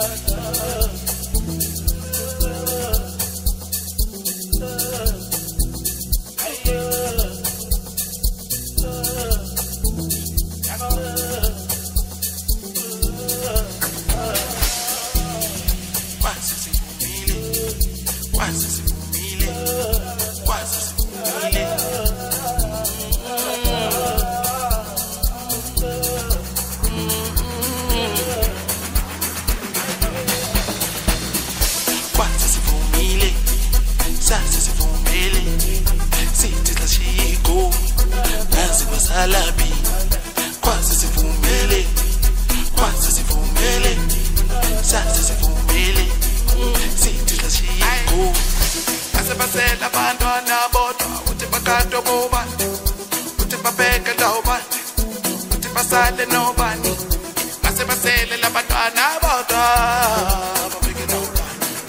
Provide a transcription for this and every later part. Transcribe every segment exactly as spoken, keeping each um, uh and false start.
Alabi, quase se fumele, quase se fumele, sasa se fumele, sithi la shiko. Ase basela abantwana bodwa, uthi bakato boba, uthi babeke lobani, uthi basale nobani. Ase basele labantwana bodwa, babeke lobani.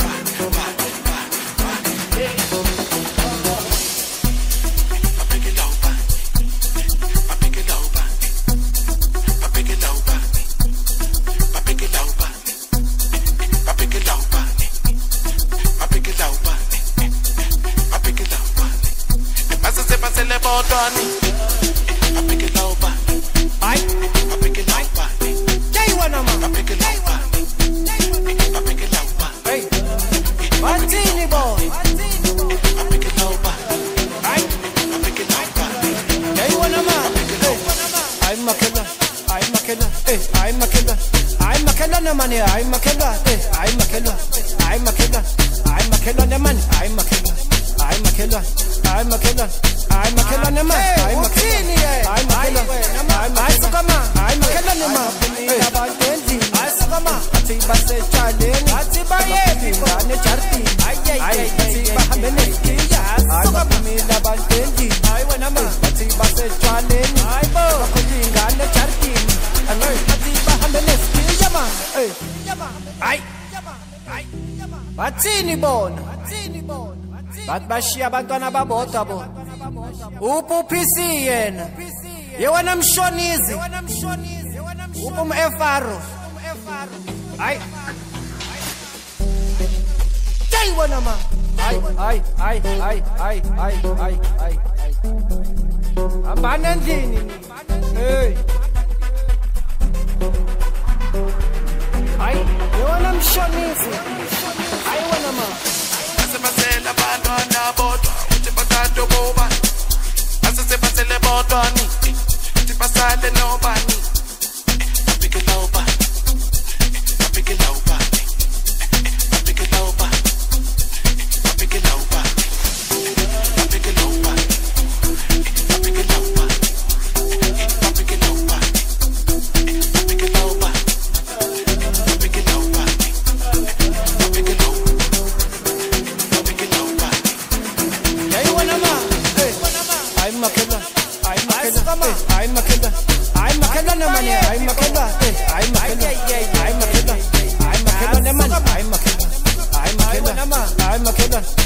Botani, I pick it low bani. I, I pick it low bani. Jay wanna man, I pick it low bani. I pick it low bani. Hey, Martini boy, I pick it low bani. I, I pick it low bani. Jay wanna man, I'm a killer, I'm a killer, hey, I'm a killer, I'm a killer, no money, I'm a killer, hey, I'm a killer, I'm a killer, I'm a killer, no money, I'm a killer, I'm a killer, I'm a killer. I'm a killer, man. I'm a killer. I'm a killer. I'm a killer. I'm a killer, man. I saw a man. I see by say Charlie. I see by every one. Charlie. I see by how many skills. I saw a man about twenty. I went a man. I see by say Charlie. I bought a thing on the Charlie. I see by how many skills, man. I. Batsini bon. Batsini bon. Bat bashia bantwana babodwa bo. Upu P C yena. Yewona mshonizi. Upu mfaro. Ai. Jay wona ma. Ai ai ai ai ai ai ai ai. Abana ndini. Hey. Ai, yewona mshonizi. Ai wona ma. Asebasela bantwana bodwa, uthi bakato boba. Ase basele botani, uthi basale nobani. I pick it low bani, I pick it low bani, I pick it low bani, I pick it low bani, I pick it low bani, I pick it low bani, I pick it low bani, I pick it low bani, I pick it low bani, I pick it low. I'm a killer, I'm a killer, I'm a killer, I'm a killer, no money, I'm a killer, I'm a killer, I'm a killer, I'm a killer, no money, I'm a killer, I'm a killer, I'm a killer.